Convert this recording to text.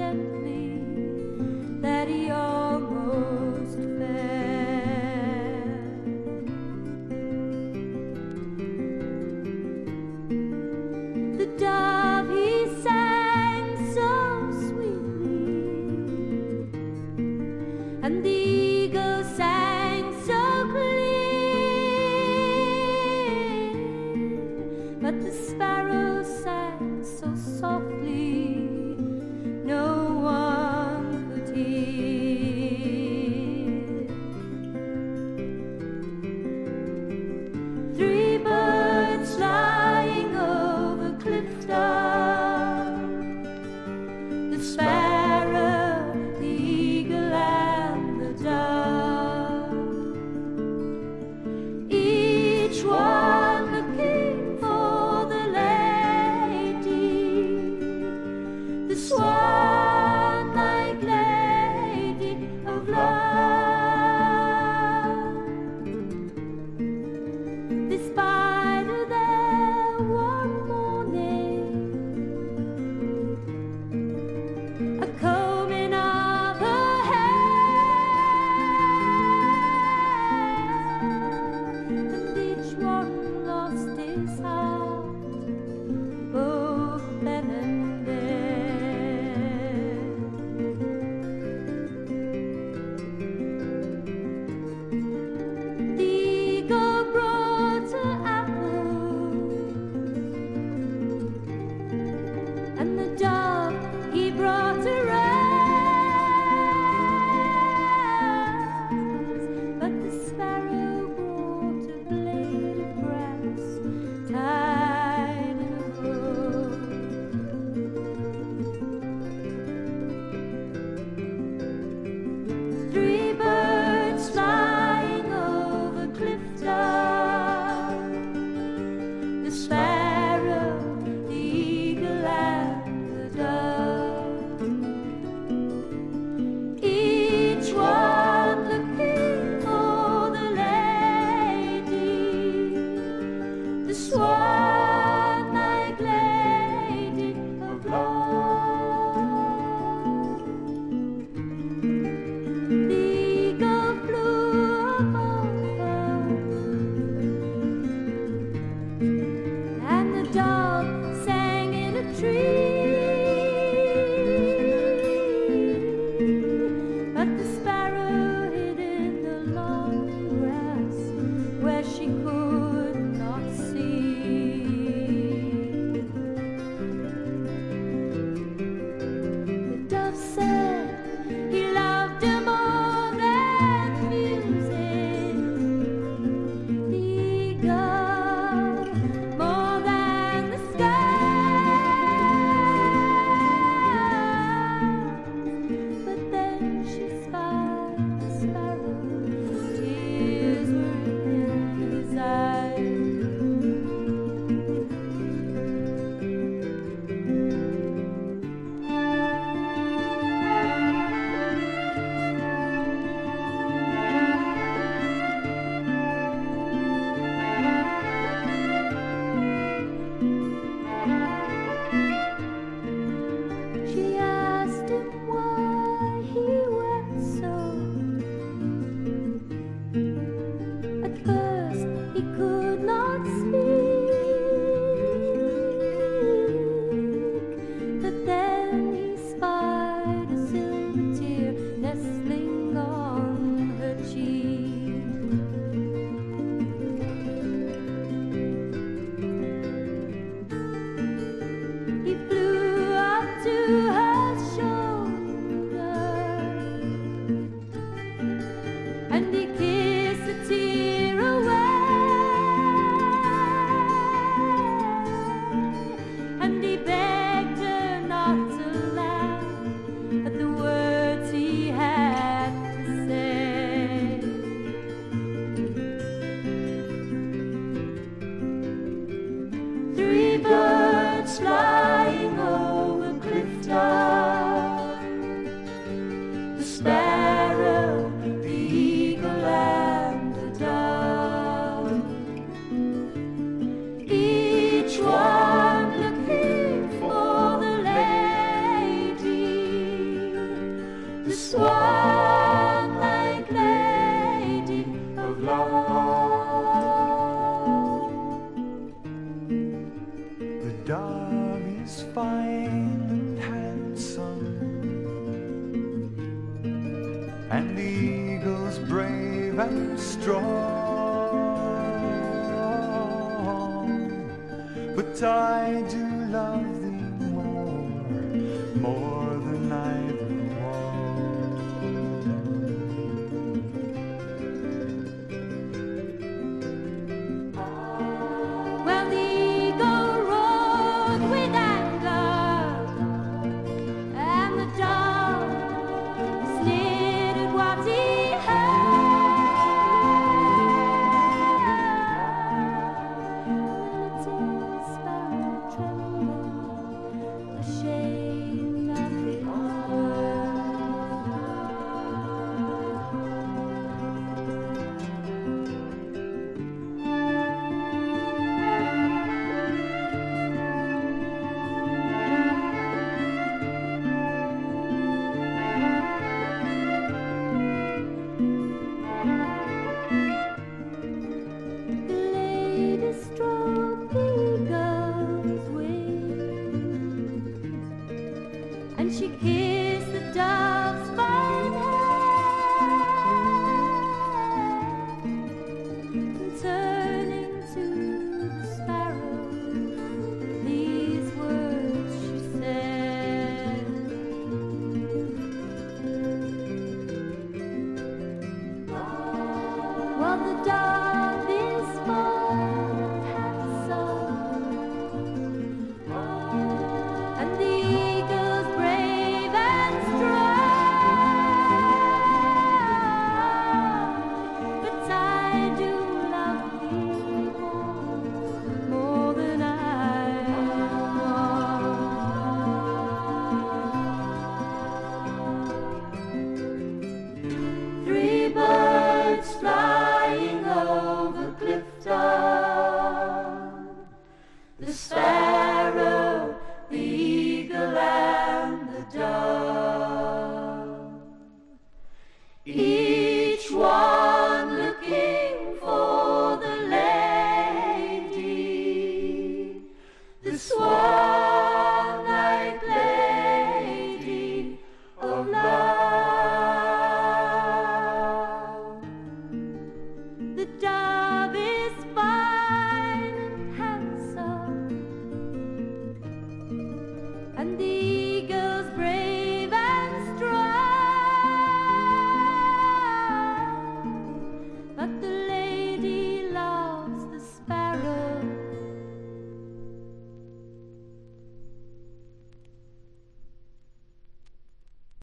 gently that he almost fell. The dove he sang so sweetly, and the eagle sang so clear, but the sparrow sang so softly no one could hear. Three birds flying over Clifton, the sparrow, the eagle and the dove, each one looking for the lady, the swan-like lady of love. They spied her there one morning, a combing of her hair, and each one lost his heart, both then and there. sun, and the eagle's brave and strong. But I do love thee more than either one. Well, the eagle roared with anger, and the dove sneered at what he heard. The little sparrow trembled, ashamed of the stroked the eagle's wings, and she kissed the dove.